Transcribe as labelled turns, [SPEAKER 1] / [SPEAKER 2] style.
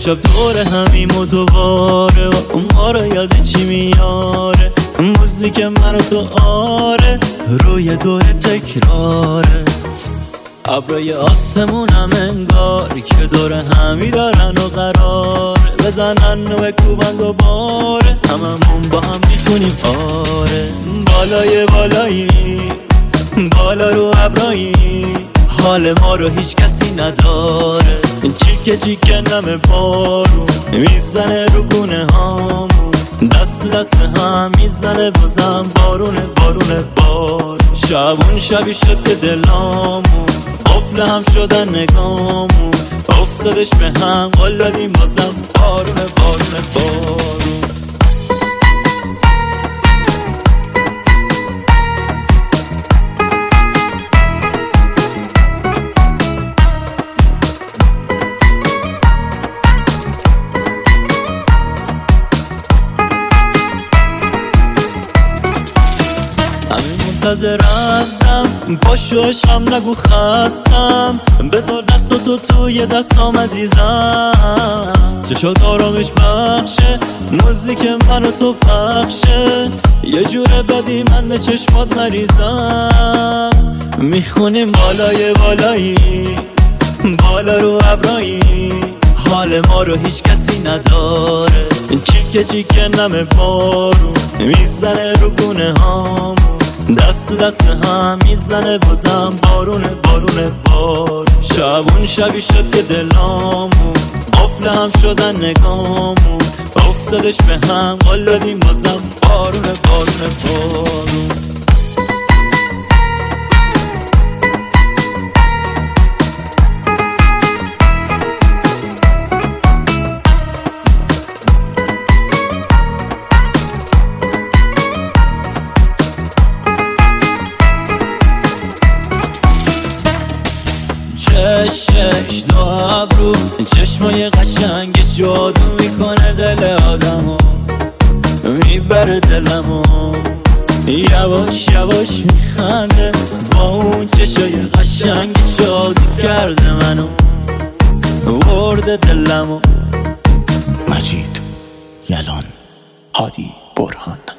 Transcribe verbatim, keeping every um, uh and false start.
[SPEAKER 1] امشب دور همیم و دوباره و ما رو یاد چی میاره، موزیک من و تو آره روی دور تکراره. ابرای آسمونم انگار که دور همی دارن و قرار بزنن و بکوبن دوباره، هممون با هم میکنیم آره. بالای بالایی بالا رو ابرایی، حال ما رو هیچ کسی نداره. چیکه چیکه نم بارون میزنه رو گونه هامون، دست دست هم میزنه بازم بارونه بارونه بار. شبون شبی شد که دلامون قفل هم شدن نگامون، افتادش به هم قول دادیم بازم بارونه بارونه بارون. منتظر هستم پاشوشم نگو خستم، بذار دست تو توی دستام عزیزم. چشات آرامش بخشه موزیک من و تو پخشه، یه جور بدی من به چشمات مریضم. میخونیم بالای بالایی بالا رو ابرایی، حال ما رو هیچ کسی نداره. چیکه چیکه نم بارون میزنه رو گونه هامون، دست دست هم میزنه بازم بارونه بارونه بار. شبون شبی شد که دلامون قفل هم شدن نگامون، افتادش به هم قول دادیم بازم بارونه بارونه بارون. چشش دو ابرو چشمای قشنگ جادو میکنه دل آدمو، میبره دلمو یواش یواش میخنده با اون چشای قشنگ شادی کرده منو ورده دلمو.
[SPEAKER 2] مجید یلان، هادی برهان.